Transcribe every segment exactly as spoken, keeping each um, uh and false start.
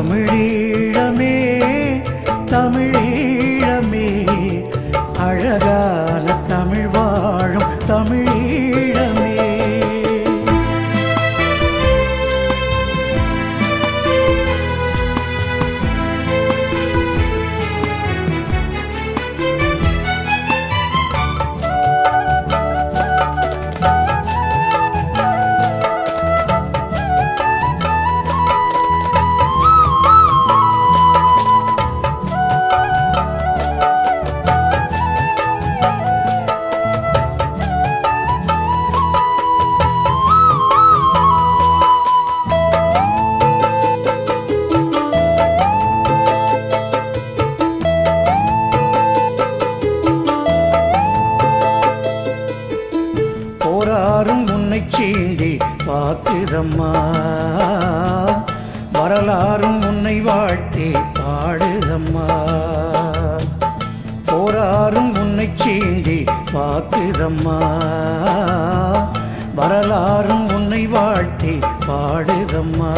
தமிழீழமே தமிழீழமே அழகான தமிழ் வாழும் தமிழீழமே. போராறும் உன்னை சீண்டி பாக்குதம்மா, வரலாறும் உன்னை வாழ்த்தி பாடுதம்மா. போராறும் உன்னை சீண்டி பாக்குதம்மா, வரலாறும் உன்னை வாழ்த்தி பாடுதம்மா.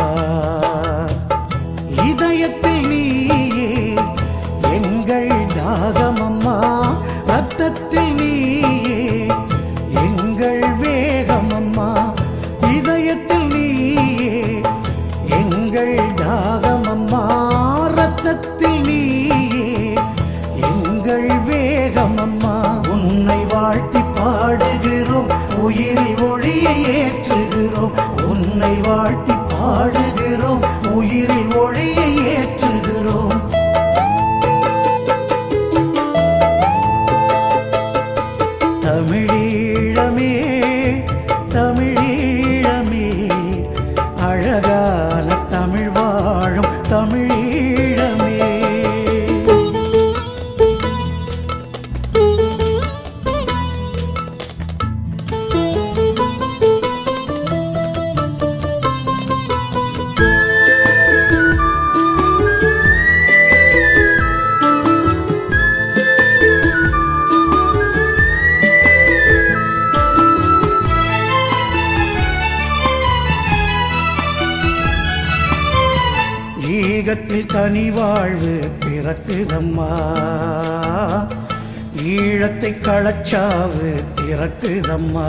இதயத்தில் நீயே எங்கள் தாகமம்மா, ரத்தத்தில் நீயே எங்கள் வேகமம்மா. இதயத்தில் நீயே எங்கள் தாகமம்மா, ரத்தத்தில் நீயே எங்கள் வேகமம்மா. உன்னை வாழ்த்தி பாடுகிறோம், உயிரில் ஒளியை ஏற்றுகிறோம். உன்னை வாழ்த்தி பாடுகிறோம், உயிரில் ஒளியை ஏற்றுகிறோம். தமிழீழமே தமிழீழமே அழகான தமிழ் வாழும் தமிழீழமே. ஈகத்தில் தனி வாழ்வு பிறக்குதம்மா, ஈழத்தை களச்சாவு பிறக்குதம்மா.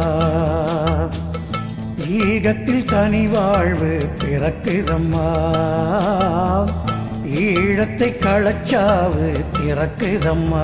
ஈகத்தில் தனி வாழ்வு பிறக்குதம்மா, ஈழத்தை களச்சாவு பிறக்குதம்மா.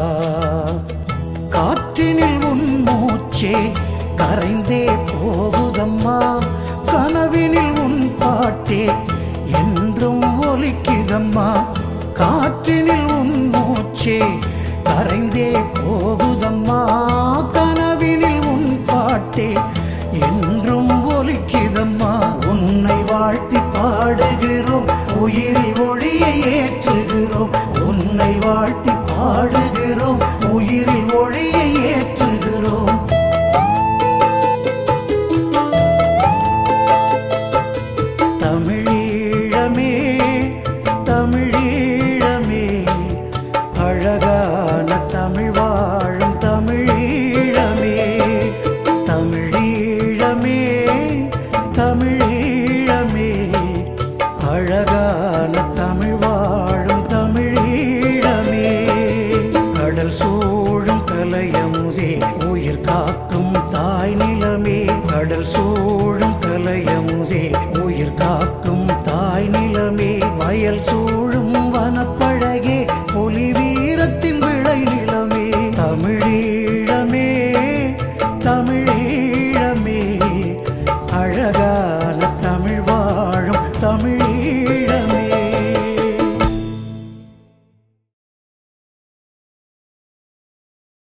காற்றினில் உன் மூச்சே கரைந்தே போகுதம்மா, கனவினில் உன் பாட்டே என்றும் ஒலிக்குதம்மா. காற்றினில் உன் மூச்சே கரைந்தே போகுதம்மா, கனவினில் உன் பாட்டே என்றும் ஒலிக்குதம்மா. உன்னை வாழ்த்தி பாடுகிறோம், உயிரில் ஒளியை ஏற்றுகிறோம். உன்னை வாழ்த்தி பாடுகிறோம், உயிரில் ஒளியை ஏற்றுகிறோம். தமிழீழமே தமிழீழமே அழகான தமிழ் வாழும் தமிழீழமே. தமிழீழமே தமிழீழமே அழகான தமிழ் வாழும் தமிழீழமே. கடல் சூழும் கலையமுதே உயிர் காக்கும் தாய் நிலமே. கடல் சூழும் கலையமுதே உயிர் காக்கும் தாய் நிலமே. வயல் சூழும் வனப்பழகே புலி வீரத்தின் விளை நிலமே. தமிழீழமே தமிழீழமே அழகான தமிழ் வாழும் தமிழீழமே.